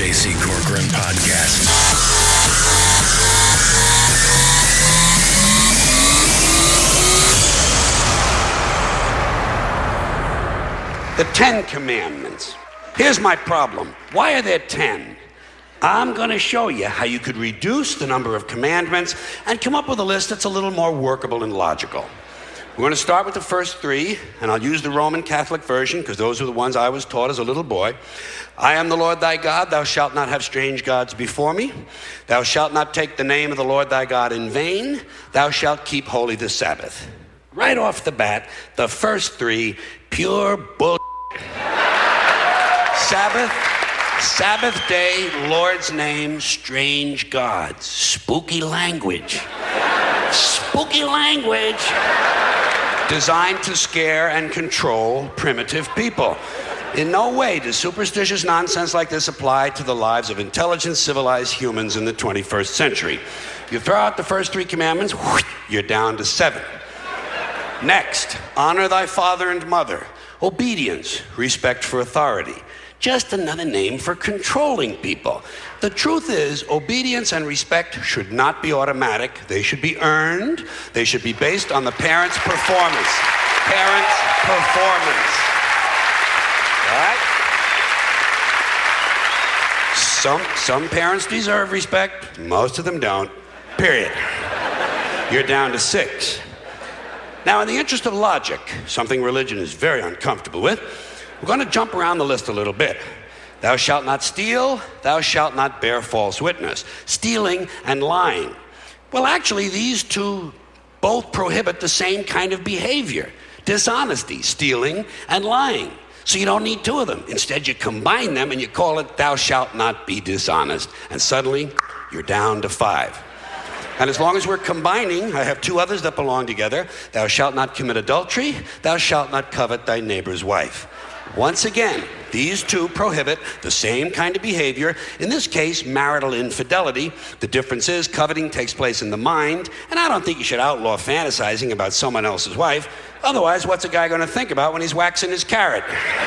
Stacey Corcoran Podcast. The 10 Commandments. Here's my problem. Why are there 10? I'm going to show you how you could reduce the number of commandments and come up with a list that's a little more workable and logical. We're going to start with the first 3, and I'll use the Roman Catholic version because those are the ones I was taught as a little boy. I am the Lord thy God. Thou shalt not have strange gods before me. Thou shalt not take the name of the Lord thy God in vain. Thou shalt keep holy the Sabbath. Right off the bat, the first 3, pure bull. Sabbath day, Lord's name, strange gods. Spooky language. Spooky language. Designed to scare and control primitive people. In no way does superstitious nonsense like this apply to the lives of intelligent, civilized humans in the 21st century. You throw out the first 3 commandments, you're down to 7. Next, honor thy father and mother. Obedience, respect for authority. Just another name for controlling people. The truth is, obedience and respect should not be automatic. They should be earned. They should be based on the parent's performance. Parent's performance. All right? Some parents deserve respect. Most of them don't. Period. You're down to 6. Now, in the interest of logic, something religion is very uncomfortable with, we're going to jump around the list a little bit. Thou shalt not steal, thou shalt not bear false witness. Stealing and lying. Well, actually, these 2 both prohibit the same kind of behavior. Dishonesty, stealing, and lying. So you don't need 2 of them. Instead, you combine them and you call it thou shalt not be dishonest. And suddenly, you're down to 5. And as long as we're combining, I have 2 others that belong together. Thou shalt not commit adultery, thou shalt not covet thy neighbor's wife. Once again, these 2 prohibit the same kind of behavior, in this case, marital infidelity. The difference is coveting takes place in the mind, and I don't think you should outlaw fantasizing about someone else's wife. Otherwise, what's a guy going to think about when he's waxing his carrot?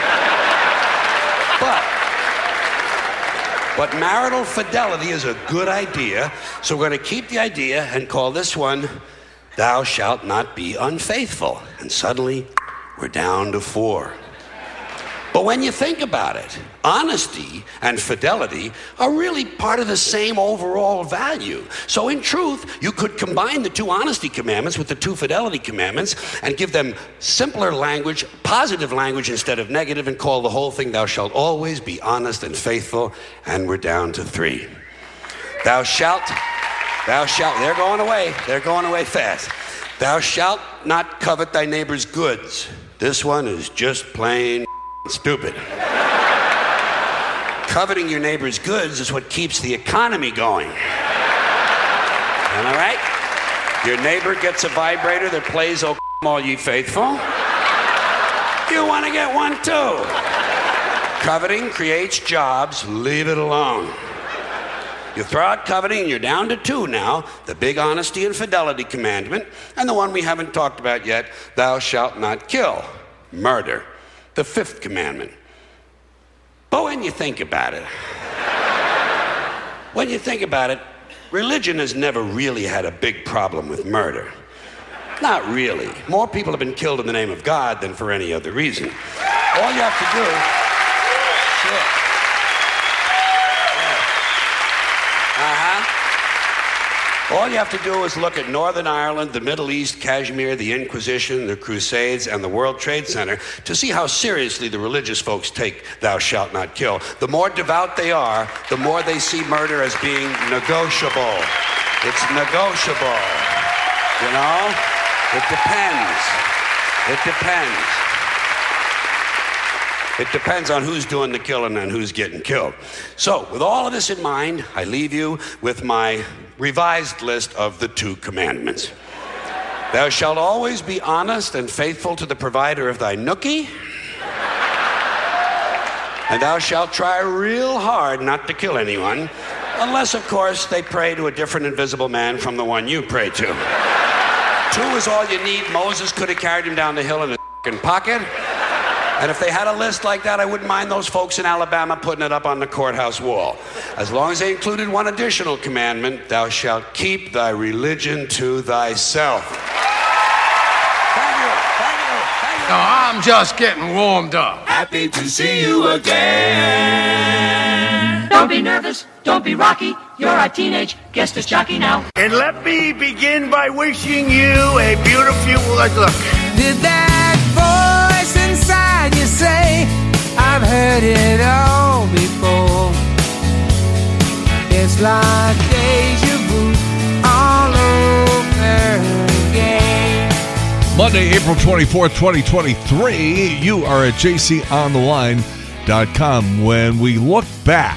But marital fidelity is a good idea, so we're going to keep the idea and call this one, thou shalt not be unfaithful. And suddenly, we're down to 4. But when you think about it, honesty and fidelity are really part of the same overall value. So in truth, you could combine the 2 honesty commandments with the 2 fidelity commandments and give them simpler language, positive language instead of negative, and call the whole thing, thou shalt always be honest and faithful, and we're down to 3. Thou shalt, they're going away fast. Thou shalt not covet thy neighbor's goods. This one is just plain stupid. Coveting your neighbor's goods is what keeps the economy going. Am I right? Your neighbor gets a vibrator that plays "O All Ye Faithful." You want to get one too. Coveting creates jobs. Leave it alone. You throw out coveting and you're down to 2 now. The big honesty and fidelity commandment, and the one we haven't talked about yet, thou shalt not kill. Murder. The 5th commandment. But when you think about it, religion has never really had a big problem with murder. Not really. More people have been killed in the name of God than for any other reason. All you have to do... All you have to do is look at Northern Ireland, the Middle East, Kashmir, the Inquisition, the Crusades, and the World Trade Center to see how seriously the religious folks take thou shalt not kill. The more devout they are, the more they see murder as being negotiable. It's negotiable. You know? It depends. It depends on who's doing the killing and who's getting killed. So, with all of this in mind, I leave you with my revised list of the 2 commandments. Thou shalt always be honest and faithful to the provider of thy nookie. And thou shalt try real hard not to kill anyone, unless, of course, they pray to a different invisible man from the one you pray to. 2 is all you need. Moses could have carried him down the hill in his pocket. And if they had a list like that, I wouldn't mind those folks in Alabama putting it up on the courthouse wall. As long as they included one additional commandment, thou shalt keep thy religion to thyself. Thank you. No, I'm just getting warmed up. Happy to see you again. Don't be nervous. Don't be rocky. You're a teenage guest disc jockey now. And let me begin by wishing you a beautiful look. Did that voice inside you say, I've heard it all before? It's like deja vu all over again. Monday, April 24th, 2023. You are at jcontheline.com. When we look back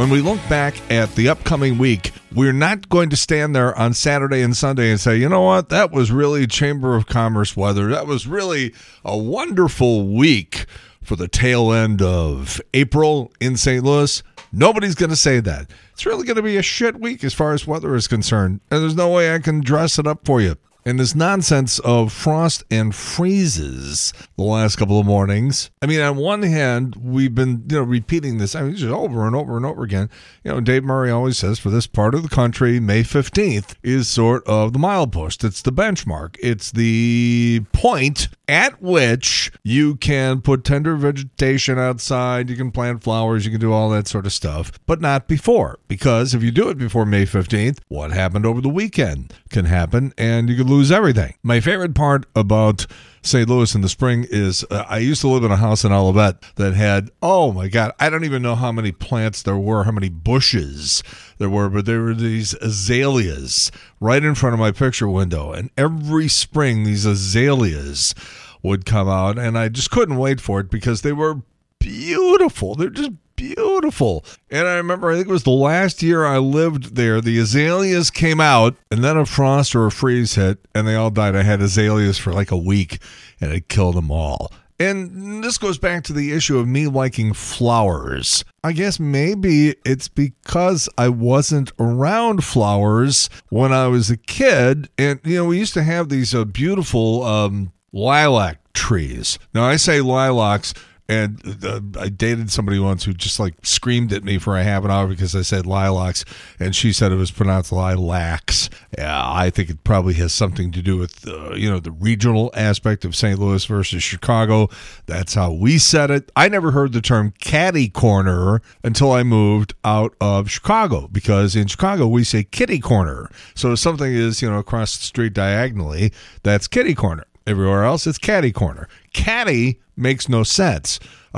at the upcoming week, we're not going to stand there on Saturday and Sunday and say, you know what, that was really Chamber of Commerce weather. That was really a wonderful week for the tail end of April in St. Louis. Nobody's going to say that. It's really going to be a shit week as far as weather is concerned, and there's no way I can dress it up for you. And this nonsense of frost and freezes the last couple of mornings. I mean, on one hand, we've been, repeating this. I mean, just over and over and over again. Dave Murray always says for this part of the country, May 15th is sort of the milepost. It's the benchmark. It's the point at which you can put tender vegetation outside. You can plant flowers. You can do all that sort of stuff, but not before. Because if you do it before May 15th, what happened over the weekend can happen, and you could lose everything. My favorite part about St. Louis in the spring is I used to live in a house in Olivet that had, oh my God, I don't even know how many plants there were, how many bushes there were, but there were these azaleas right in front of my picture window. And every spring, these azaleas would come out, and I just couldn't wait for it because they were beautiful. They're just beautiful. And I remember, I think it was the last year I lived there, the azaleas came out, and then a frost or a freeze hit, and they all died. I had azaleas for like a week, and it killed them all. And this goes back to the issue of me liking flowers. I guess maybe it's because I wasn't around flowers when I was a kid. And, we used to have these beautiful lilac trees. Now, I say lilacs, and I dated somebody once who just screamed at me for a half an hour because I said lilacs, and she said it was pronounced lilacs. Yeah, I think it probably has something to do with the regional aspect of St. Louis versus Chicago. That's how we said it. I never heard the term catty corner until I moved out of Chicago, because in Chicago we say kitty corner. So if something is across the street diagonally, that's kitty corner. Everywhere else, it's catty corner. Catty makes no sense.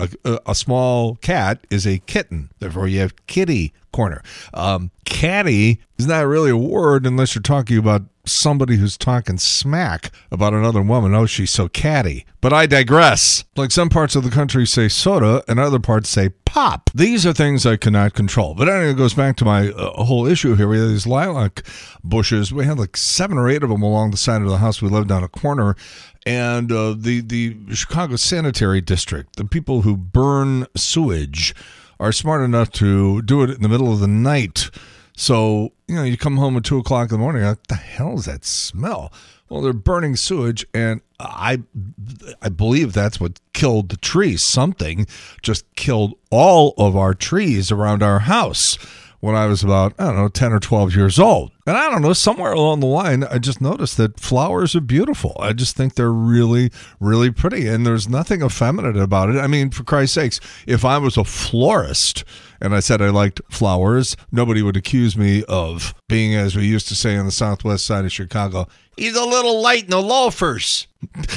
A small cat is a kitten. Therefore, you have kitty corner. Catty is not really a word unless you're talking about somebody who's talking smack about another woman. Oh, she's so catty. But I digress. Like some parts of the country say soda and other parts say pop. These are things I cannot control. But anyway, it goes back to my whole issue here. We had these lilac bushes. We had 7 or 8 of them along the side of the house. We lived on a corner. And the Chicago Sanitary District, the people who burn sewage, are smart enough to do it in the middle of the night. So, you come home at 2 o'clock in the morning, what the hell is that smell? Well, they're burning sewage, and I believe that's what killed the trees. Something just killed all of our trees around our house when I was about, 10 or 12 years old. And I don't know, somewhere along the line, I just noticed that flowers are beautiful. I just think they're really, really pretty, and there's nothing effeminate about it. I mean, for Christ's sakes, if I was a florist and I said I liked flowers, nobody would accuse me of being, as we used to say on the southwest side of Chicago, he's a little light in the loafers.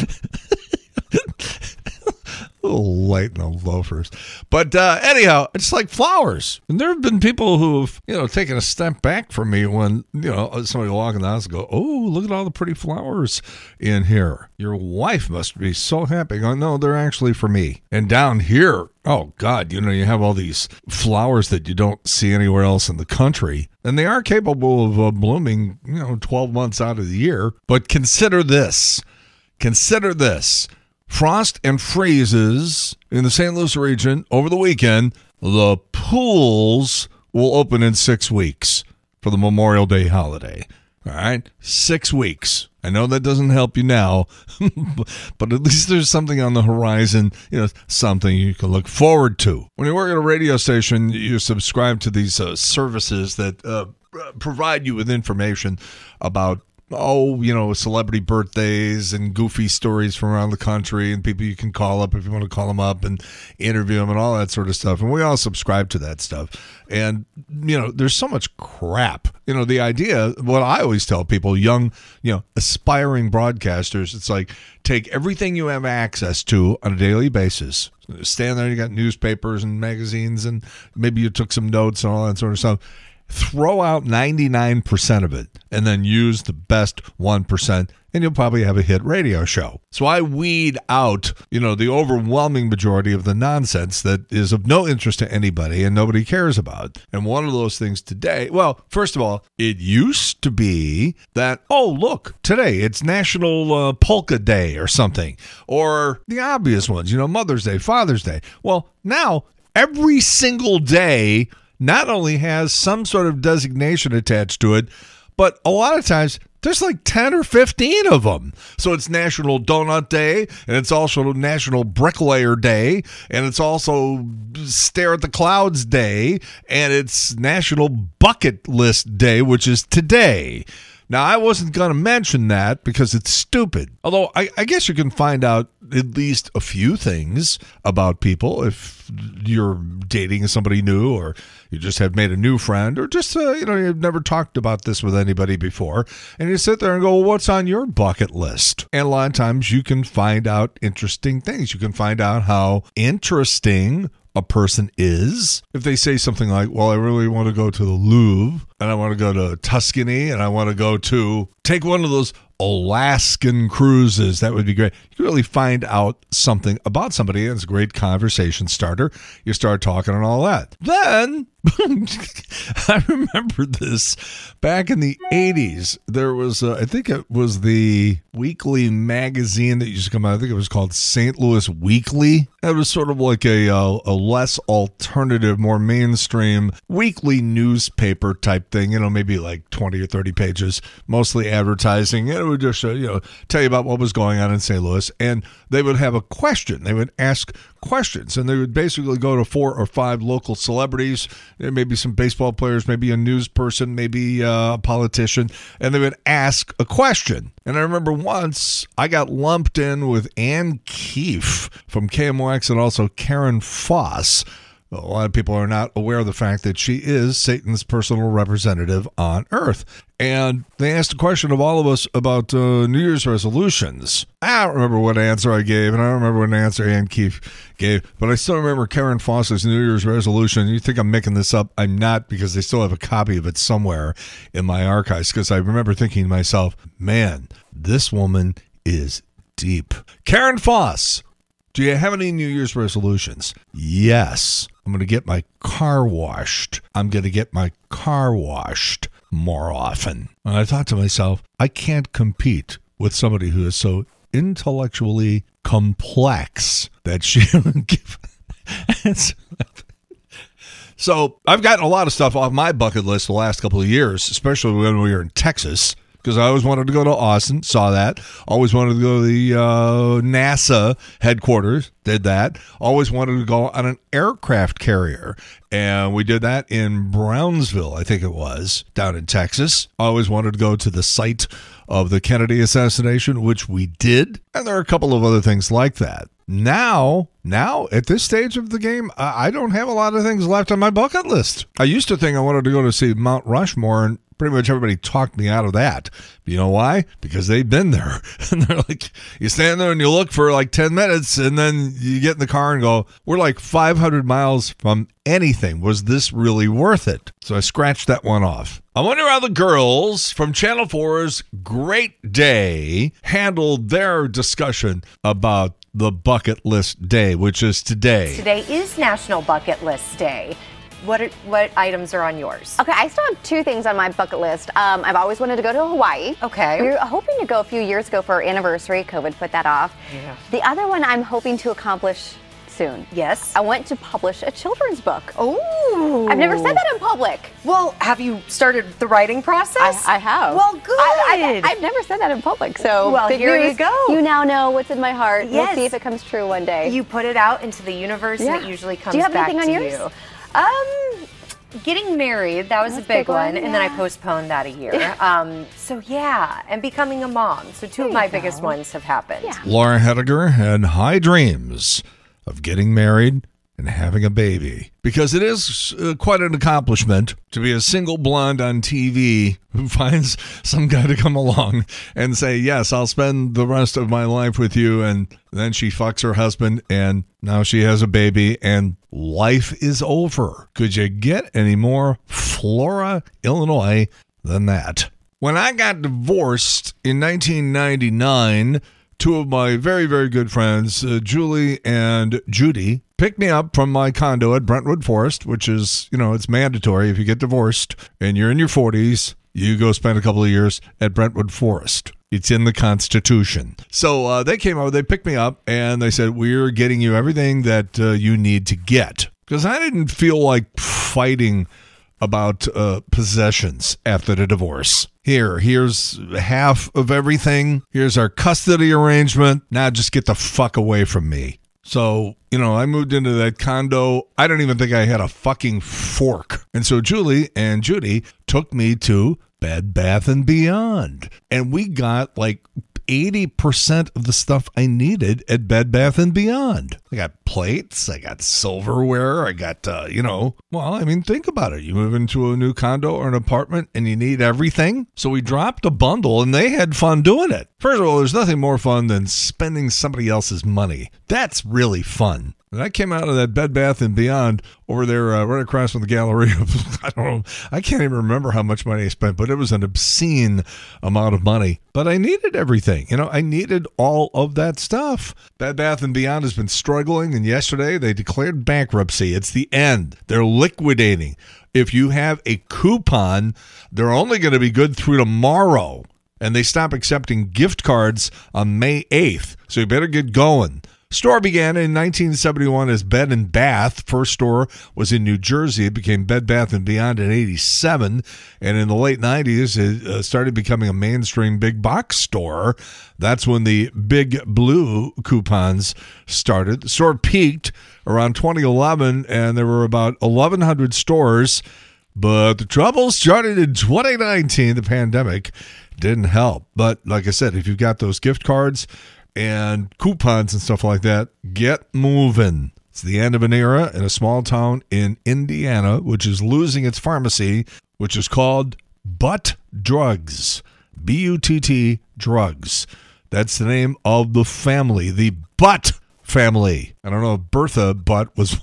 A little light in the loafers. But anyhow, it's like flowers. And there have been people who have, taken a step back from me when, somebody will walk in the house and go, oh, look at all the pretty flowers in here. Your wife must be so happy. Oh, no, they're actually for me. And down here, oh, God, you have all these flowers that you don't see anywhere else in the country. And they are capable of blooming, 12 months out of the year. But consider this. Frost and freezes in the St. Louis region over the weekend. The pools will open in 6 weeks for the Memorial Day holiday. All right, 6 weeks. I know that doesn't help you now, but at least there's something on the horizon, something you can look forward to. When you work at a radio station, you subscribe to these services that provide you with information about celebrity birthdays and goofy stories from around the country and people you can call up if you want to call them up and interview them and all that sort of stuff. And we all subscribe to that stuff. And, there's so much crap. The idea, what I always tell people, young, aspiring broadcasters, it's like take everything you have access to on a daily basis. Stand there, you got newspapers and magazines, and maybe you took some notes and all that sort of stuff. Throw out 99% of it and then use the best 1%, and you'll probably have a hit radio show. So I weed out, the overwhelming majority of the nonsense that is of no interest to anybody and nobody cares about. And one of those things today, well, first of all, it used to be that, look, today it's National Polka Day or something, or the obvious ones, Mother's Day, Father's Day. Well, now every single day not only has some sort of designation attached to it, but a lot of times there's like 10 or 15 of them. So it's National Donut Day, and it's also National Bricklayer Day, and it's also Stare at the Clouds Day, and it's National Bucket List Day, which is today. Now, I wasn't going to mention that because it's stupid. Although, I guess you can find out at least a few things about people if you're dating somebody new, or you just have made a new friend, or just, you've never talked about this with anybody before. And you sit there and go, well, what's on your bucket list? And a lot of times you can find out interesting things. You can find out how interesting a person is. If they say something like, well, I really want to go to the Louvre, and I want to go to Tuscany, and I want to take one of those Alaskan cruises, that would be great. You can really find out something about somebody, and it's a great conversation starter. You start talking and all that. Then, I remember this back in the 80s. There was, I think it was the weekly magazine that used to come out. I think it was called St. Louis Weekly. It was sort of like a less alternative, more mainstream weekly newspaper type thing, maybe like 20 or 30 pages, mostly advertising. It would just, tell you about what was going on in St. Louis. And they would have a question. They would ask questions, and they would basically go to 4 or 5 local celebrities, maybe some baseball players, maybe a news person, maybe a politician, and they would ask a question. And I remember once I got lumped in with Ann Keefe from KMOX and also Karen Foss. A lot of people are not aware of the fact that she is Satan's personal representative on Earth. And they asked a question of all of us about New Year's resolutions. I don't remember what answer I gave, and I don't remember what answer Ann Keefe gave, but I still remember Karen Foss's New Year's resolution. You think I'm making this up? I'm not, because they still have a copy of it somewhere in my archives, because I remember thinking to myself, man, this woman is deep. Karen Foss, do you have any New Year's resolutions? Yes. I'm going to get my car washed. I'm going to get my car washed more often. And I thought to myself, I can't compete with somebody who is so intellectually complex that she would give. So I've gotten a lot of stuff off my bucket list the last couple of years, especially when we were in Texas, because I always wanted to go to Austin, saw that. Always wanted to go to the NASA headquarters, did that. Always wanted to go on an aircraft carrier, and we did that in Brownsville, I think it was, down in Texas. Always wanted to go to the site of the Kennedy assassination, which we did, and there are a couple of other things like that. Now, at this stage of the game, I don't have a lot of things left on my bucket list. I used to think I wanted to go to see Mount Rushmore, and pretty much everybody talked me out of that. You know why? Because they've been there. And they're like, you stand there and you look for like 10 minutes, and then you get in the car and go, we're like 500 miles from anything. Was this really worth it? So I scratched that one off. I wonder how the girls from Channel 4's Great Day handled their discussion about the Bucket List Day, which is today. Today is National Bucket List Day. What items are on yours? Okay, I still have 2 things on my bucket list. I've always wanted to go to Hawaii. Okay. We were hoping to go a few years ago for our anniversary. COVID put that off. Yeah. The other one I'm hoping to accomplish soon. Yes. I went to publish a children's book. Oh. I've never said that in public. Well, have you started the writing process? I have. Well, good. I've never said that in public, so well, here you go. You now know what's in my heart. Yes. We'll see if it comes true one day. You put it out into the universe, and it usually comes back to you. Do you have anything on yours? Getting married, that was a big one, and then I postponed that a year. So yeah, and becoming a mom. So two of my biggest ones have happened. Yeah. Laura Hediger had high dreams of getting married and having a baby, because it is quite an accomplishment to be a single blonde on TV who finds some guy to come along and say, yes, I'll spend the rest of my life with you. And then she fucks her husband, and now she has a baby, and life is over. Could you get any more Flora, Illinois than that? When I got divorced in 1999, two of my very, very good friends, Julie and Judy, picked me up from my condo at Brentwood Forest, which is, it's mandatory. If you get divorced and you're in your 40s, you go spend a couple of years at Brentwood Forest. It's in the Constitution. So they came over, they picked me up, and they said, we're getting you everything that you need to get. Because I didn't feel like fighting about possessions after the divorce. Here's half of everything. Here's our custody arrangement. Now just get the fuck away from me. So, I moved into that condo. I don't even think I had a fucking fork. And so Julie and Judy took me to Bed Bath & Beyond. And we got like 80% of the stuff I needed at Bed Bath & Beyond. I got plates, I got silverware, I got, think about it. You move into a new condo or an apartment and you need everything. So we dropped a bundle and they had fun doing it. First of all, there's nothing more fun than spending somebody else's money. That's really fun. And I came out of that Bed Bath & Beyond over there right across from the Galleria. I don't know. I can't even remember how much money I spent, but it was an obscene amount of money. But I needed everything. I needed all of that stuff. Bed Bath & Beyond has been struggling, and yesterday they declared bankruptcy. It's the end. They're liquidating. If you have a coupon, they're only going to be good through tomorrow. And they stop accepting gift cards on May 8th. So you better get going. Store began in 1971 as Bed and Bath. First store was in New Jersey. It became Bed Bath & Beyond in 87. And in the late 90s, it started becoming a mainstream big box store. That's when the Big Blue coupons started. The store peaked around 2011, and there were about 1,100 stores. But the trouble started in 2019. The pandemic didn't help. But like I said, if you've got those gift cards and coupons and stuff like that, get moving. It's the end of an era in a small town in Indiana, which is losing its pharmacy, which is called Butt Drugs. B-U-T-T Drugs. That's the name of the family, the Butt family. I don't know if Bertha Butt was...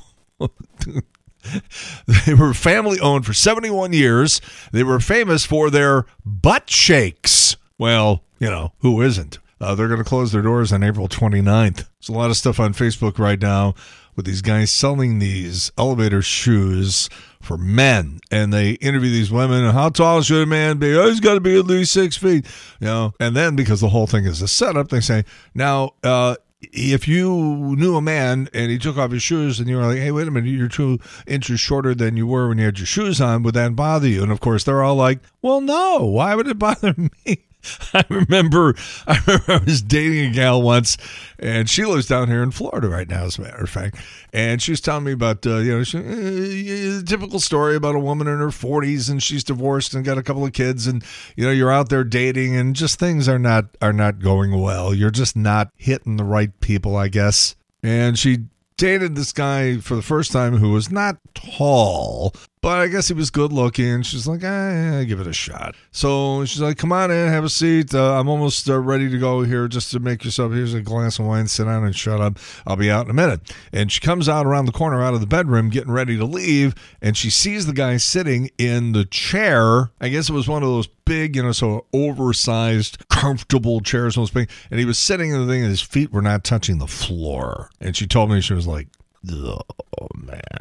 They were family owned for 71 years. They were famous for their butt shakes. Well, who isn't? They're going to close their doors on April 29th. There's a lot of stuff on Facebook right now with these guys selling these elevator shoes for men. And they interview these women. How tall should a man be? Oh, he's got to be at least 6 feet. And then because the whole thing is a setup, they say, now, if you knew a man and he took off his shoes and you were like, hey, wait a minute, you're 2 inches shorter than you were when you had your shoes on, would that bother you? And of course, they're all like, well, no, why would it bother me? I remember I was dating a gal once, and she lives down here in Florida right now, as a matter of fact. And she was telling me about, the typical story about a woman in her 40s, and she's divorced and got a couple of kids, and you're out there dating, and just things are not going well. You're just not hitting the right people, I guess. And she dated this guy for the first time who was not tall, but I guess he was good looking. She's like, give it a shot. So she's like, come on in, have a seat. I'm almost ready to go here, just to make yourself, here's a glass of wine, sit down and shut up. I'll be out in a minute. And she comes out around the corner out of the bedroom, getting ready to leave, and she sees the guy sitting in the chair. I guess it was one of those big, so oversized, comfortable chairs, almost big. And he was sitting in the thing, and his feet were not touching the floor. And she told me, she was like, oh, man.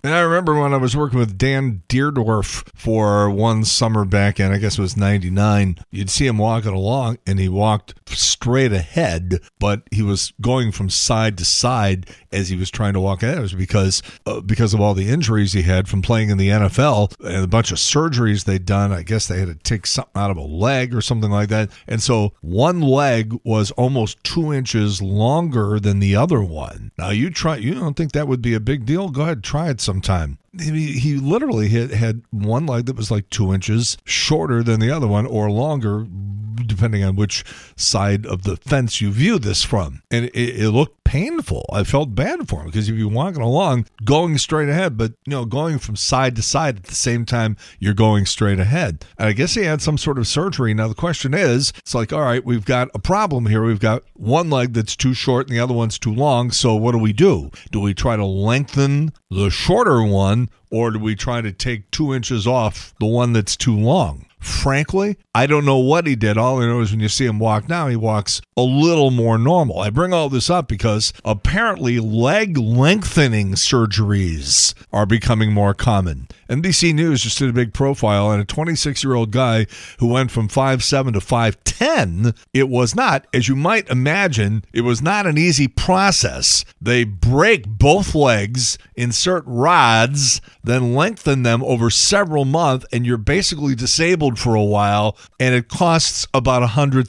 And I remember when I was working with Dan Deerdorf for one summer back in, I guess it was 99, you'd see him walking along and he walked straight ahead, but he was going from side to side as he was trying to walk ahead. It was because of all the injuries he had from playing in the NFL and a bunch of surgeries they'd done. I guess they had to take something out of a leg or something like that. And so one leg was almost 2 inches longer than the other one. Now you don't think that would be a big deal? Go ahead, try it sometime. He literally had one leg that was like 2 inches shorter than the other one, or longer, depending on which side of the fence you view this from. And it looked painful. I felt bad for him because you'd be walking along, going straight ahead, but going from side to side at the same time you're going straight ahead. And I guess he had some sort of surgery. Now the question is, it's like, all right, we've got a problem here. We've got one leg that's too short and the other one's too long. So what do we do? Do we try to lengthen the shorter one, or do we try to take 2 inches off the one that's too long? Frankly, I don't know what he did. All I know is when you see him walk now, he walks a little more normal. I bring all this up because apparently leg lengthening surgeries are becoming more common. NBC News just did a big profile on a 26-year-old guy who went from 5'7" to 5'10". It was not, as you might imagine, it was not an easy process. They break both legs, insert rods, then lengthen them over several months, and you're basically disabled for a while, and it costs about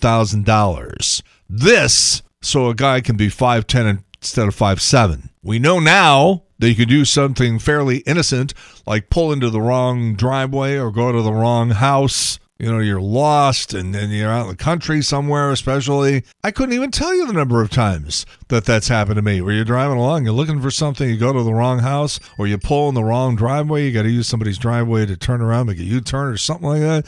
$100,000. This, so a guy can be 5'10" instead of 5'7". We know now that you could do something fairly innocent, like pull into the wrong driveway or go to the wrong house. You're lost and you're out in the country somewhere, especially. I couldn't even tell you the number of times that's happened to me, where you're driving along, you're looking for something, you go to the wrong house, or you pull in the wrong driveway. You got to use somebody's driveway to turn around, make a U-turn or something like that.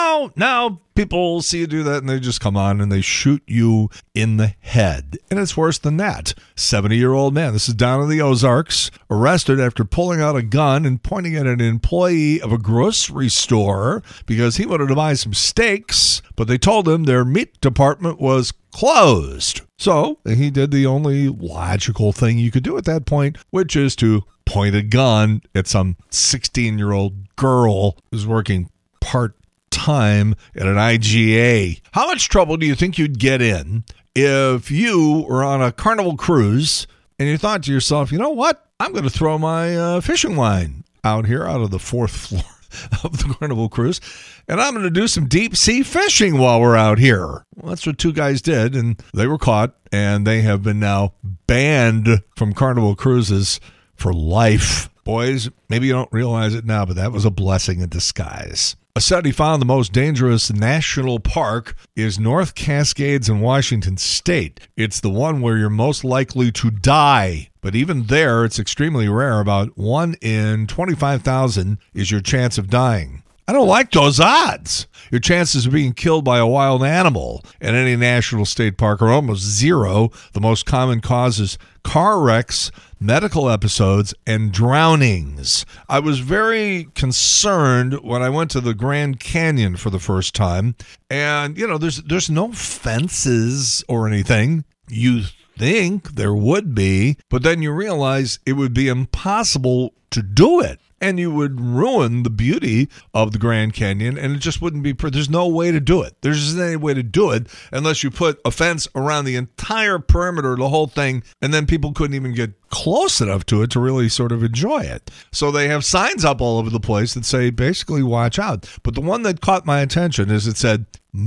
Now people see you do that and they just come on and they shoot you in the head. And it's worse than that. 70-year-old man, this is down in the Ozarks, arrested after pulling out a gun and pointing at an employee of a grocery store because he wanted to buy some steaks, but they told him their meat department was closed. So he did the only logical thing you could do at that point, which is to point a gun at some 16-year-old girl who's working part-time at an IGA. How much trouble do you think you'd get in if you were on a Carnival cruise and you thought to yourself, you know what? I'm going to throw my fishing line out here out of the fourth floor of the Carnival cruise, and I'm going to do some deep sea fishing while we're out here. Well, that's what two guys did, and they were caught, and they have been now banned from Carnival cruises for life. Boys, maybe you don't realize it now, but that was a blessing in disguise. A study found the most dangerous national park is North Cascades in Washington State. It's the one where you're most likely to die. But even there, it's extremely rare. About 1 in 25,000 is your chance of dying. I don't like those odds. Your chances of being killed by a wild animal in any national state park are almost zero. The most common causes car wrecks, medical episodes, and drownings. I was very concerned when I went to the Grand Canyon for the first time. And, there's no fences or anything. You think there would be, but then you realize it would be impossible to do it. And you would ruin the beauty of the Grand Canyon, and it just wouldn't be. There's no way to do it. There's just any way to do it unless you put a fence around the entire perimeter, the whole thing, and then people couldn't even get close enough to it to really sort of enjoy it. So they have signs up all over the place that say, basically, watch out. But the one that caught my attention is it said,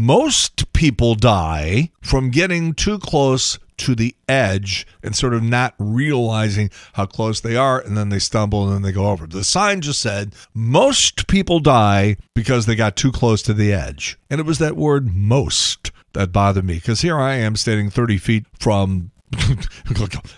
most people die from getting too close to the edge and sort of not realizing how close they are, and then they stumble and then they go over. The sign just said, most people die because they got too close to the edge. And it was that word most that bothered me, because here I am standing 30 feet from like a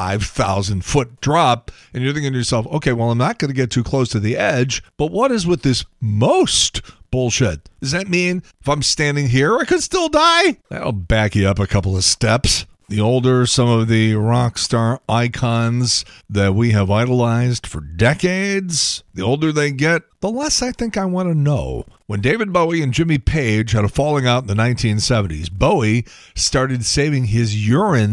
5,000 foot drop, and you're thinking to yourself, okay, well, I'm not going to get too close to the edge, but what is with this most bullshit? Does that mean if I'm standing here, I could still die? That'll back you up a couple of steps. The older some of the rock star icons that we have idolized for decades, the older they get, the less I think I want to know. When David Bowie and Jimmy Page had a falling out in the 1970s, Bowie started saving his urine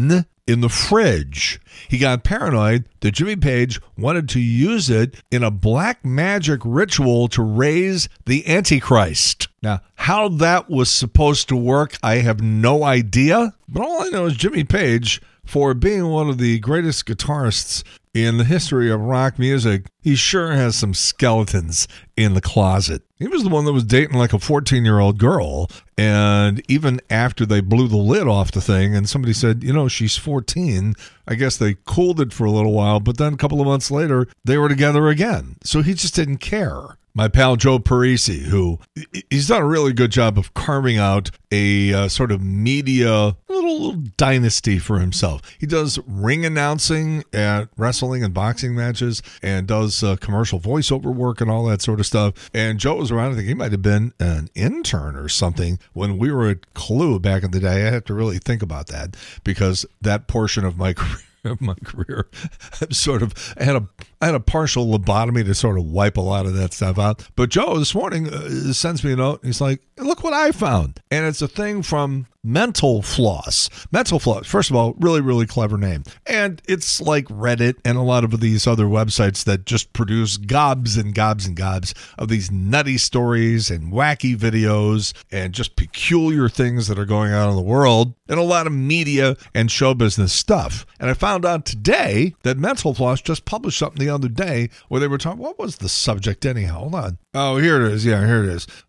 in the fridge. He got paranoid that Jimmy Page wanted to use it in a black magic ritual to raise the Antichrist. Now, how that was supposed to work, I have no idea. But all I know is Jimmy Page, for being one of the greatest guitarists in the history of rock music, he sure has some skeletons in the closet. He was the one that was dating like a 14-year-old girl, and even after they blew the lid off the thing and somebody said, she's 14, I guess they cooled it for a little while, but then a couple of months later, they were together again. So he just didn't care. My pal Joe Parisi, who he's done a really good job of carving out a sort of media little dynasty for himself. He does ring announcing at wrestling and boxing matches and does commercial voiceover work and all that sort of stuff. And Joe was around, I think he might have been an intern or something when we were at Clue back in the day. I have to really think about that because that portion of my career, I had a partial lobotomy to sort of wipe a lot of that stuff out. But Joe this morning sends me a note. He's like, look what I found. And it's a thing from Mental Floss. Mental Floss, first of all, really, really clever name. And it's like Reddit and a lot of these other websites that just produce gobs and gobs and gobs of these nutty stories and wacky videos and just peculiar things that are going on in the world and a lot of media and show business stuff. And I found out today that Mental Floss just published something the other day where they were talking, what was the subject anyhow? Hold on. Oh, here it is. Yeah, here it is.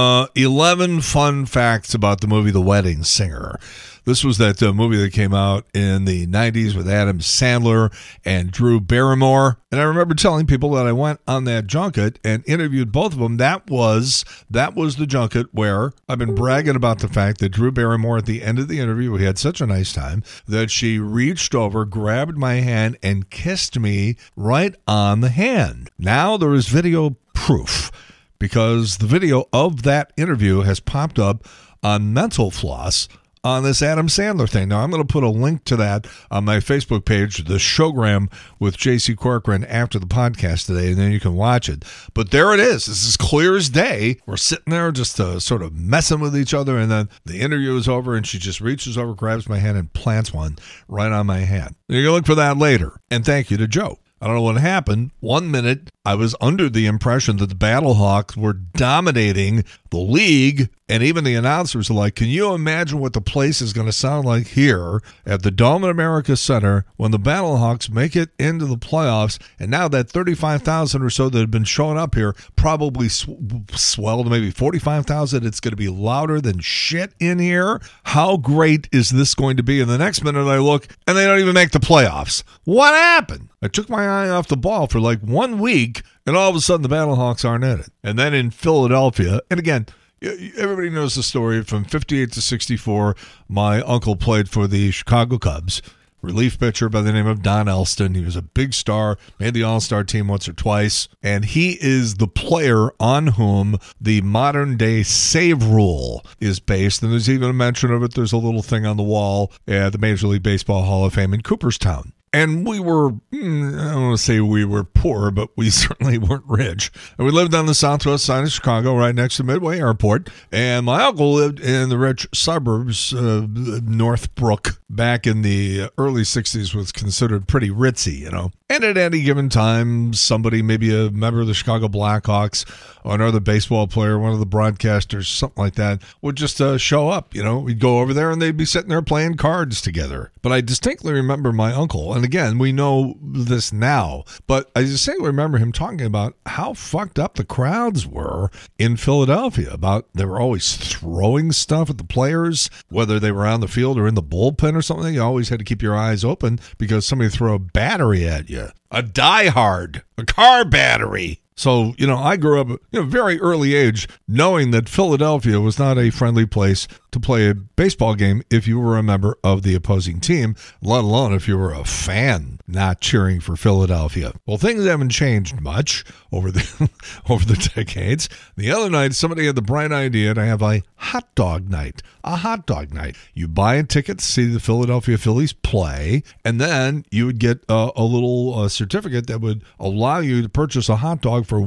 11 fun facts about the movie The Wedding Singer. This was that movie that came out in the 90s with Adam Sandler and Drew Barrymore. And I remember telling people that I went on that junket and interviewed both of them. That was the junket where I've been bragging about the fact that Drew Barrymore at the end of the interview, we had such a nice time, that she reached over, grabbed my hand, and kissed me right on the hand. Now there is video proof because the video of that interview has popped up on Mental Floss on this Adam Sandler thing. Now, I'm going to put a link to that on my Facebook page, the Showgram with J.C. Corcoran after the podcast today, and then you can watch it. But there it is. This is clear as day. We're sitting there just sort of messing with each other, and then the interview is over, and she just reaches over, grabs my hand, and plants one right on my hand. You can look for that later. And thank you to Joe. I don't know what happened. 1 minute, I was under the impression that the Battlehawks were dominating the league, and even the announcers are like, can you imagine what the place is going to sound like here at the Dome at America Center when the Battlehawks make it into the playoffs? And now that 35,000 or so that have been showing up here probably swell to maybe 45,000. It's going to be louder than shit in here. How great is this going to be? And the next minute I look, and they don't even make the playoffs. What happened? I took my eye off the ball for like 1 week, and all of a sudden the Battlehawks aren't in it. And then in Philadelphia, and again, everybody knows the story from 58 to 64. My uncle played for the Chicago Cubs. Relief pitcher by the name of Don Elston. He was a big star, made the All-Star team once or twice, and he is the player on whom the modern-day save rule is based. And there's even a mention of it. There's a little thing on the wall at the Major League Baseball Hall of Fame in Cooperstown. And we were, I don't want to say we were poor, but we certainly weren't rich. And we lived on the southwest side of Chicago, right next to Midway Airport. And my uncle lived in the rich suburbs, Northbrook, back in the early 60s, was considered pretty ritzy, you know. And at any given time, somebody, maybe a member of the Chicago Blackhawks or another baseball player, one of the broadcasters, something like that, would just show up. You know, we'd go over there and they'd be sitting there playing cards together. But I distinctly remember my uncle, and again, we know this now, but I distinctly remember him talking about how fucked up the crowds were in Philadelphia, about they were always throwing stuff at the players, whether they were on the field or in the bullpen or something. You always had to keep your eyes open because somebody threw a battery at you. A diehard, a car battery. So, you know, I grew up at a very early age knowing that Philadelphia was not a friendly place to play a baseball game if you were a member of the opposing team, let alone if you were a fan not cheering for Philadelphia. Well, things haven't changed much over the decades. The other night, somebody had the bright idea to have a hot dog night. A hot dog night. You buy a ticket to see the Philadelphia Phillies play, and then you would get a little certificate that would allow you to purchase a hot dog for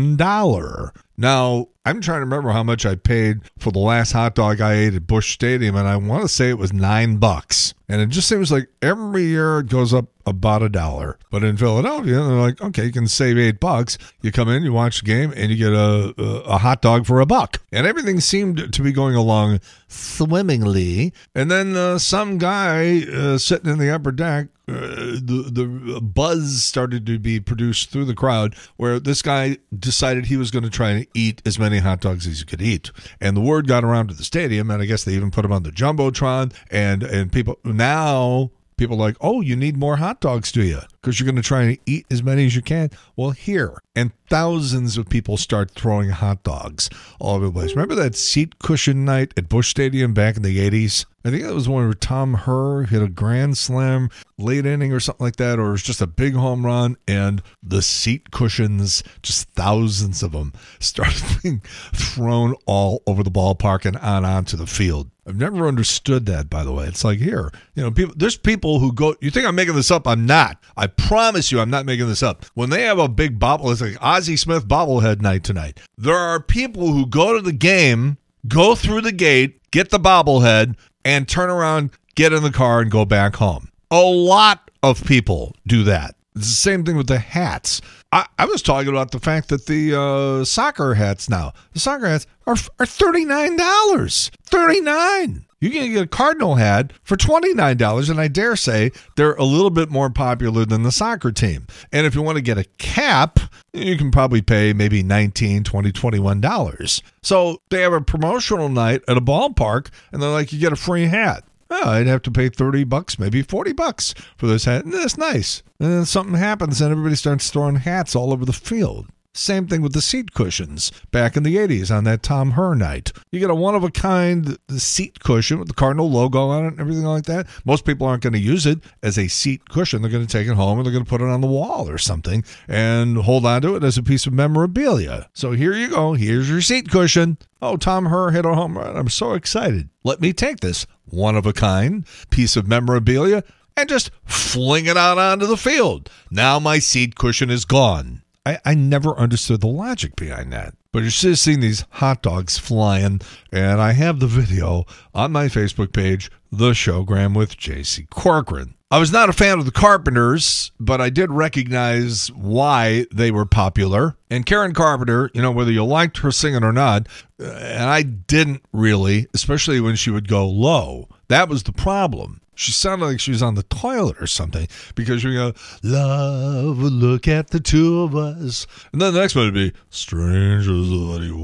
$1. Now, I'm trying to remember how much I paid for the last hot dog I ate at Busch Stadium, and I want to say it was $9. And it just seems like every year it goes up about $1. But in Philadelphia, they're like, okay, you can save $8. You come in, you watch the game, and you get a hot dog for $1. And everything seemed to be going along swimmingly. And then some guy sitting in the upper deck, the buzz started to be produced through the crowd where this guy decided he was going to try and eat as many hot dogs as he could eat. And the word got around to the stadium, and I guess they even put him on the Jumbotron, and people now... People are like, oh, you need more hot dogs, do you? Because you're going to try and eat as many as you can. Well, here. And thousands of people start throwing hot dogs all over the place. Remember that seat cushion night at Busch Stadium back in the 80s? I think that was one where Tom Herr hit a grand slam, late inning or something like that, or it was just a big home run, and the seat cushions, just thousands of them, started being thrown all over the ballpark and onto the field. I've never understood that, by the way. It's like, here, there's people who go, you think I'm making this up? I'm not. I promise you I'm not making this up. When they have a big bobble, it's like Ozzie Smith bobblehead night tonight. There are people who go to the game, go through the gate, get the bobblehead, and turn around, get in the car, and go back home. A lot of people do that. It's the same thing with the hats. I was talking about the fact that the soccer hats now, the soccer hats are $39. $39. You can get a Cardinal hat for $29, and I dare say they're a little bit more popular than the soccer team. And if you want to get a cap, you can probably pay maybe $19, $20, $21. So they have a promotional night at a ballpark, and they're like, you get a free hat. Oh, I'd have to pay $30, maybe $40 for this hat. And that's nice. And then something happens and everybody starts throwing hats all over the field. Same thing with the seat cushions back in the 80s on that Tom Herr night. You get a one-of-a-kind seat cushion with the Cardinal logo on it and everything like that. Most people aren't going to use it as a seat cushion. They're going to take it home and they're going to put it on the wall or something and hold on to it as a piece of memorabilia. So here you go. Here's your seat cushion. Oh, Tom Herr hit a home run. I'm so excited. Let me take this one-of-a-kind piece of memorabilia and just fling it out onto the field. Now my seat cushion is gone. I never understood the logic behind that. But you're just seeing these hot dogs flying, and I have the video on my Facebook page, The Showgram with J.C. Corcoran. I was not a fan of the Carpenters, but I did recognize why they were popular. And Karen Carpenter, whether you liked her singing or not, and I didn't really, especially when she would go low. That was the problem. She sounded like she was on the toilet or something because you go, love, look at the two of us. And then the next one would be, strangers of the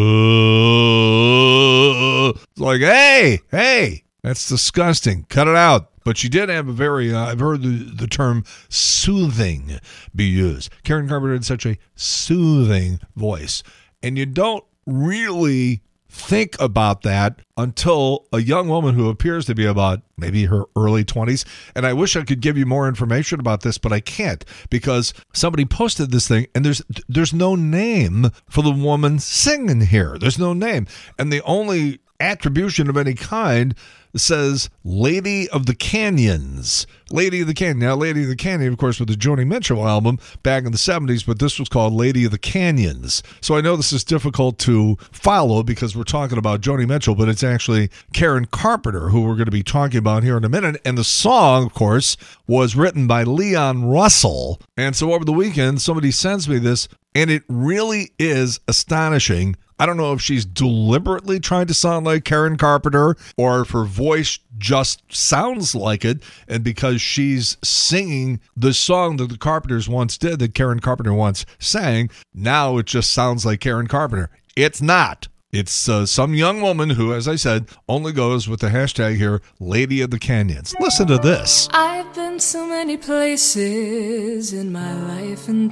world. It's like, hey, that's disgusting. Cut it out. But she did have a very, I've heard the term soothing be used. Karen Carpenter had such a soothing voice. And you don't really think about that until a young woman who appears to be about maybe her early 20s. And I wish I could give you more information about this, but I can't because somebody posted this thing and there's no name for the woman singing here. There's no name. And the only attribution of any kind says Lady of the Canyons. Lady of the Canyon. Now, Lady of the Canyon, of course, with the Joni Mitchell album back in the 70s, but this was called Lady of the Canyons. So I know this is difficult to follow because we're talking about Joni Mitchell, but it's actually Karen Carpenter, who we're going to be talking about here in a minute. And the song, of course, was written by Leon Russell. And so over the weekend, somebody sends me this, and it really is astonishing. I don't know if she's deliberately trying to sound like Karen Carpenter or if her voice just sounds like it. And because she's singing the song that the Carpenters once did, that Karen Carpenter once sang, now it just sounds like Karen Carpenter. It's not. It's some young woman who, as I said, only goes with the hashtag here, Lady of the Canyons. Listen to this. I've been so many places in my life and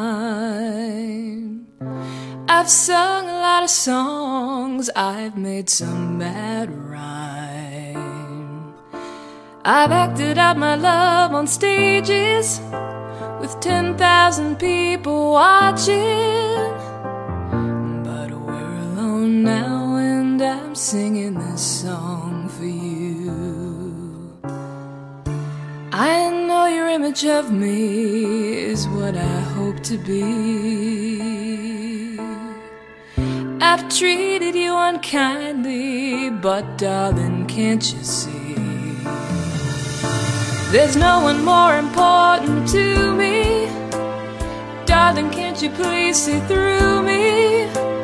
time. I've sung a lot of songs, I've made some bad rhyme. I've acted out my love on stages with 10,000 people watching. But we're alone now and I'm singing this song for you. I know your image of me is what I hope to be. I've treated you unkindly, but darling, can't you see? There's no one more important to me. Darling, can't you please see through me?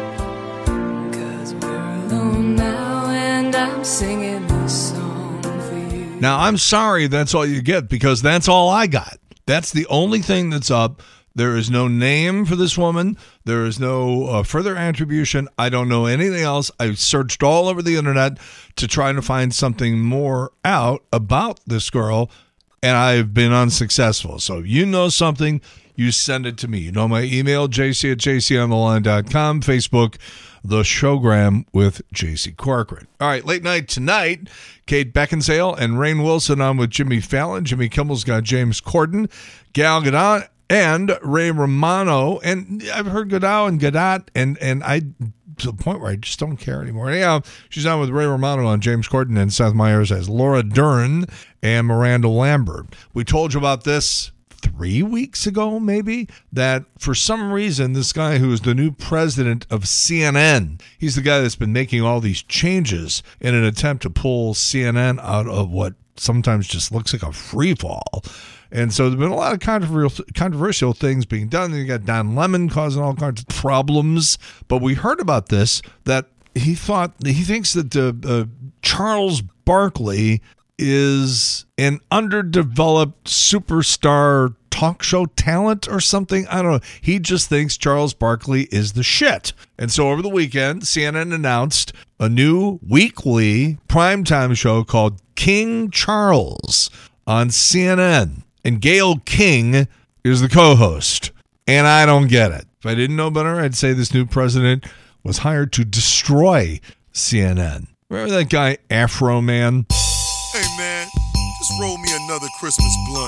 'Cause we're alone now and I'm singing this song for you. Now, I'm sorry that's all you get, because that's all I got. That's the only thing that's up. There is no name for this woman. There is no further attribution. I don't know anything else. I searched all over the internet to try to find something more out about this girl, and I've been unsuccessful. So if you know something, you send it to me. You know my email, jc@jcontheline.com, Facebook, The Showgram with J.C. Corcoran. All right, late night tonight, Kate Beckinsale and Rainn Wilson on with Jimmy Fallon. Jimmy Kimmel's got James Corden, Gal Gadot, and Ray Romano. And I've heard Gadot and Gadot, and I, to the point where I just don't care anymore. Anyhow, she's on with Ray Romano on James Corden, and Seth Meyers as Laura Dern and Miranda Lambert. We told you about this 3 weeks ago, maybe, that for some reason, this guy who is the new president of CNN, he's the guy that's been making all these changes in an attempt to pull CNN out of what sometimes just looks like a free fall. And so there's been a lot of controversial things being done. Then you got Don Lemon causing all kinds of problems. But we heard about this, that he thinks that Charles Barkley is an underdeveloped superstar talk show talent or something. I don't know. He just thinks Charles Barkley is the shit. And so over the weekend, CNN announced a new weekly primetime show called King Charles on CNN. And Gayle King is the co-host. And I don't get it. If I didn't know better, I'd say this new president was hired to destroy CNN. Remember that guy, Afro Man? Hey, man, just roll me another Christmas blunt.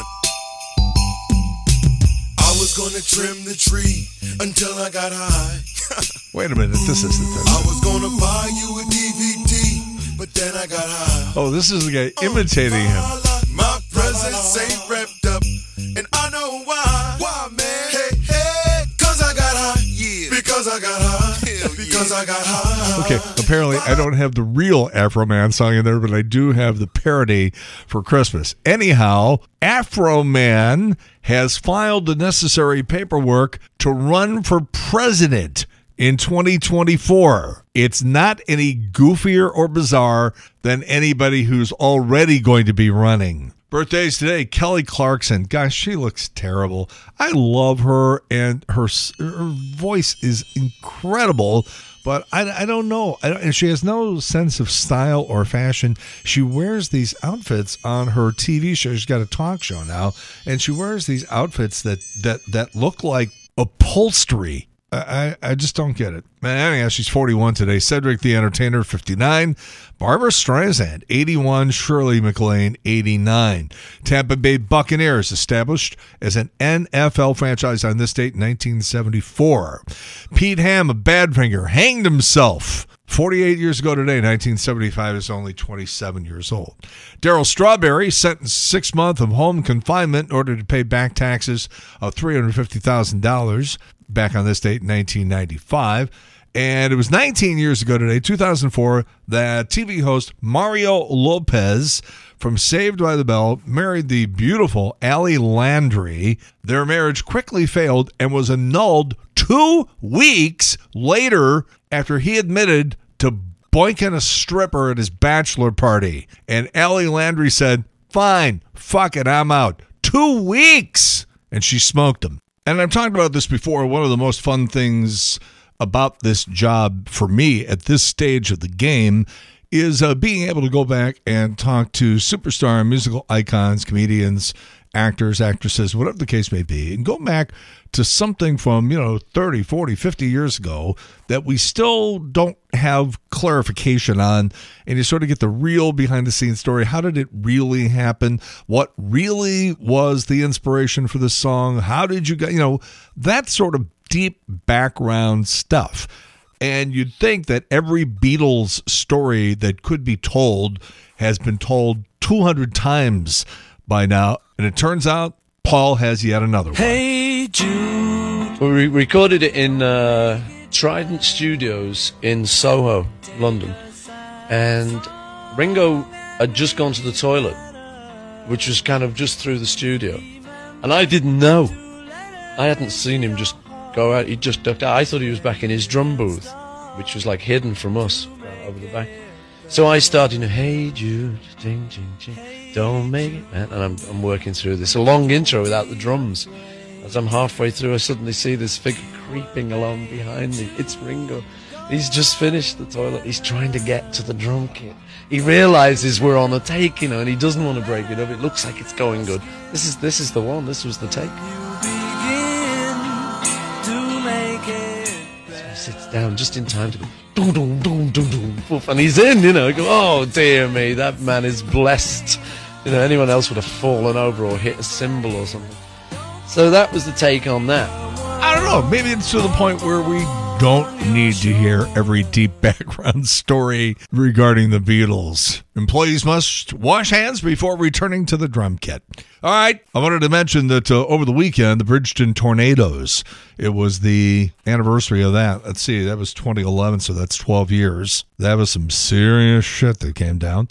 I was gonna trim the tree until I got high. Wait a minute, this isn't that. I was gonna buy you a DVD, but then I got high. Oh, this is the guy imitating him. My presents ain't wrapped up, and I know why. Why, man? Hey, 'cause I got high. Yeah. Because I got high. Because I got high. Okay, apparently I don't have the real Afro Man song in there, but I do have the parody for Christmas. Anyhow, Afro Man has filed the necessary paperwork to run for president in 2024. It's not any goofier or bizarre than anybody who's already going to be running. Birthdays today, Kelly Clarkson. Gosh, she looks terrible. I love her, and her voice is incredible, but I don't know. And she has no sense of style or fashion. She wears these outfits on her TV show. She's got a talk show now, and she wears these outfits that look like upholstery. I just don't get it. Anyhow, she's 41 today. Cedric the Entertainer, 59. Barbara Streisand, 81. Shirley MacLaine, 89. Tampa Bay Buccaneers, established as an NFL franchise on this date, 1974. Pete Ham of Badfinger hanged himself 48 years ago today, 1975, is only 27 years old. Darryl Strawberry sentenced 6 months of home confinement in order to pay back taxes of $350,000 back on this date, 1995. And it was 19 years ago today, 2004, that TV host Mario Lopez from Saved by the Bell married the beautiful Allie Landry. Their marriage quickly failed and was annulled 2 weeks later after he admitted to boinking a stripper at his bachelor party. And Allie Landry said, "Fine, fuck it, I'm out." 2 weeks! And she smoked him. And I've talked about this before. One of the most fun things about this job for me at this stage of the game is being able to go back and talk to superstar musical icons, comedians, actors, actresses, whatever the case may be, and go back to something from, 30, 40, 50 years ago that we still don't have clarification on, and you sort of get the real behind-the-scenes story. How did it really happen? What really was the inspiration for the song? How did you get, that sort of deep background stuff. And you'd think that every Beatles story that could be told has been told 200 times by now, and it turns out Paul has yet another one. Hey Jude. We recorded it in Trident Studios in Soho, London, and Ringo had just gone to the toilet which was kind of just through the studio. And I didn't know. I hadn't seen him just go out. He just ducked out. I thought he was back in his drum booth, which was like hidden from us over the back. So I started, hey Jude, ding, ding, ding, don't make it, man. And I'm working through this. A long intro without the drums. As I'm halfway through, I suddenly see this figure creeping along behind me. It's Ringo. He's just finished the toilet. He's trying to get to the drum kit. He realizes we're on a take, you know, and he doesn't want to break it up. It looks like it's going good. This is the one. This was the take. So he sits down just in time to go, doom, doom, doom, doom, doom, poof, and he's in, you know. I go, oh, dear me, that man is blessed. You know, anyone else would have fallen over or hit a cymbal or something. So that was the take on that. I don't know. Maybe it's to the point where we don't need to hear every deep background story regarding the Beatles. Employees must wash hands before returning to the drum kit. All right. I wanted to mention that over the weekend, the Bridgeton tornadoes, it was the anniversary of that. Let's see, that was 2011, so that's 12 years. That was some serious shit that came down.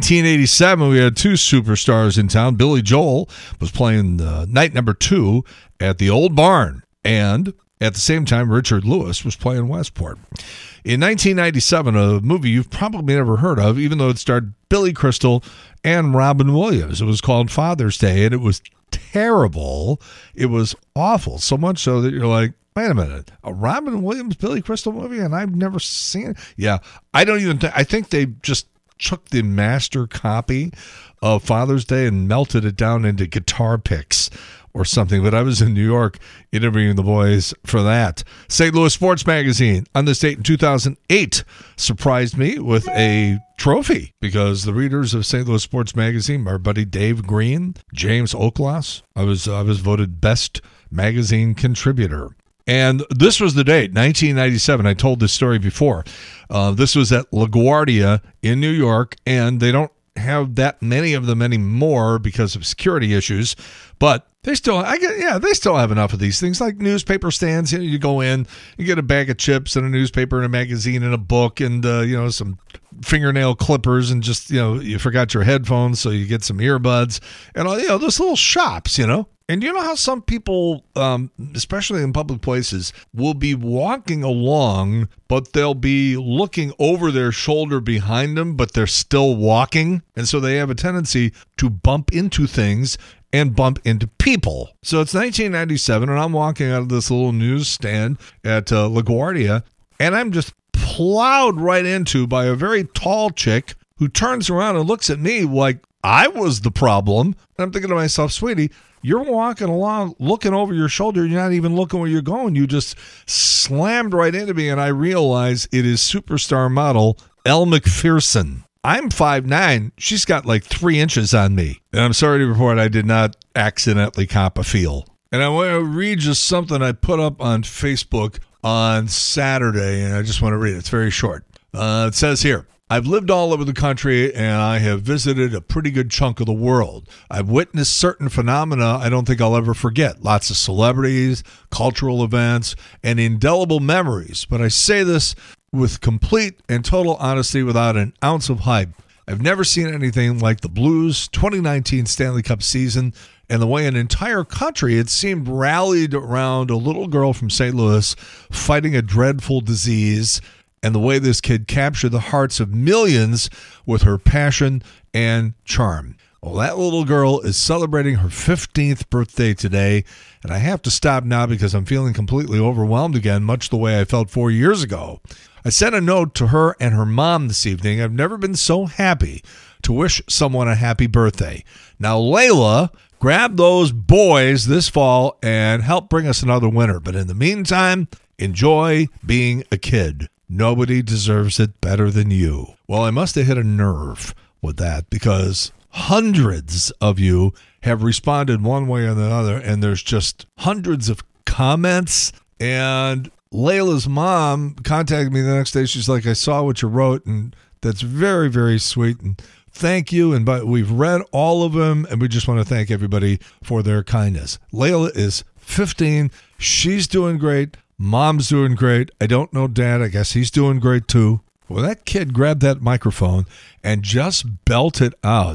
1987, we had two superstars in town. Billy Joel was playing night number 2 at the Old Barn, and at the same time, Richard Lewis was playing Westport. In 1997, a movie you've probably never heard of, even though it starred Billy Crystal and Robin Williams. It was called Father's Day, and it was terrible. It was awful, so much so that you're like, wait a minute, a Robin Williams, Billy Crystal movie, and I've never seen it? Yeah, I don't even I think they just took the master copy of Father's Day and melted it down into guitar picks or something, but I was in New York interviewing the boys for that. St. Louis Sports Magazine on this date in 2008 surprised me with a trophy because the readers of St. Louis Sports Magazine, our buddy Dave Green, James Oklas, I was voted best magazine contributor. And this was the date, 1997. I told this story before. This was at LaGuardia in New York, and they don't have that many of them anymore because of security issues, but they still have enough of these things, like newspaper stands. You go in, you get a bag of chips and a newspaper and a magazine and a book and some fingernail clippers, and just you forgot your headphones, so you get some earbuds and those little shops, And you know how some people, especially in public places, will be walking along, but they'll be looking over their shoulder behind them, but they're still walking. And so they have a tendency to bump into things and bump into people. So it's 1997, and I'm walking out of this little newsstand at LaGuardia, and I'm just plowed right into by a very tall chick who turns around and looks at me like I was the problem. And I'm thinking to myself, sweetie, you're walking along, looking over your shoulder. You're not even looking where you're going. You just slammed right into me, and I realize it is superstar model Elle Macpherson. I'm 5'9". She's got like 3 inches on me. And I'm sorry to report I did not accidentally cop a feel. And I want to read just something I put up on Facebook on Saturday, and I just want to read it. It's very short. It says here, I've lived all over the country, and I have visited a pretty good chunk of the world. I've witnessed certain phenomena I don't think I'll ever forget. Lots of celebrities, cultural events, and indelible memories. But I say this with complete and total honesty without an ounce of hype. I've never seen anything like the Blues 2019 Stanley Cup season, and the way an entire country, it seemed, rallied around a little girl from St. Louis fighting a dreadful disease, and the way this kid captured the hearts of millions with her passion and charm. Well, that little girl is celebrating her 15th birthday today, and I have to stop now because I'm feeling completely overwhelmed again, much the way I felt 4 years ago. I sent a note to her and her mom this evening. I've never been so happy to wish someone a happy birthday. Now, Layla, grab those boys this fall and help bring us another winner. But in the meantime, enjoy being a kid. Nobody deserves it better than you. Well, I must have hit a nerve with that because hundreds of you have responded one way or the other, and there's just hundreds of comments. And Layla's mom contacted me the next day. She's like, I saw what you wrote, and that's very, very sweet, and thank you. And but we've read all of them, and we just want to thank everybody for their kindness. Layla is 15. She's doing great. Mom's doing great. I don't know Dad. I guess he's doing great too. Well, that kid grabbed that microphone and just belted out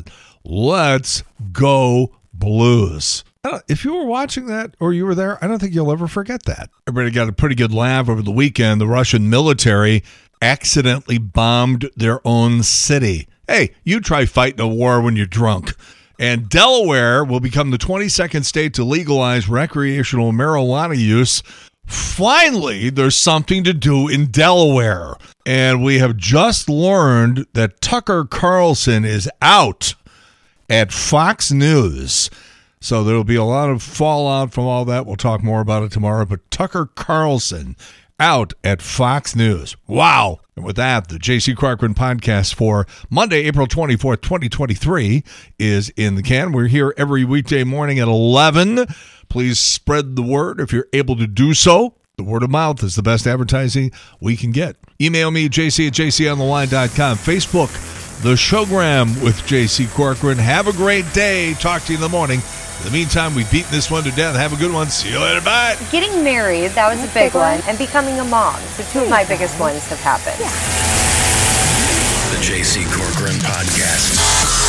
Let's go Blues. If you were watching that or you were there, I don't think you'll ever forget that. Everybody got a pretty good laugh over the weekend. The Russian military accidentally bombed their own city. Hey, you try fighting a war when you're drunk. And Delaware will become the 22nd state to legalize recreational marijuana use. Finally, there's something to do in Delaware. And we have just learned that Tucker Carlson is out at Fox News. So there will be a lot of fallout from all that. We'll talk more about it tomorrow. But Tucker Carlson out at Fox News. Wow. And with that, the J.C. Corcoran podcast for Monday, April 24th, 2023 is in the can. We're here every weekday morning at 11. Please spread the word if you're able to do so. The word of mouth is the best advertising we can get. Email me, jc@jcontheline.com. Facebook, The Showgram with J.C. Corcoran. Have a great day. Talk to you in the morning. In the meantime, we've beaten this one to death. Have a good one. See you later. Bye. Getting married, that was a big one. And becoming a mom. So two of my biggest ones have happened. The J.C. Corcoran Podcast.